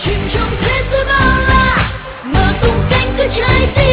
truyền trong thế giới bao la mở tung cánh cửa trái tim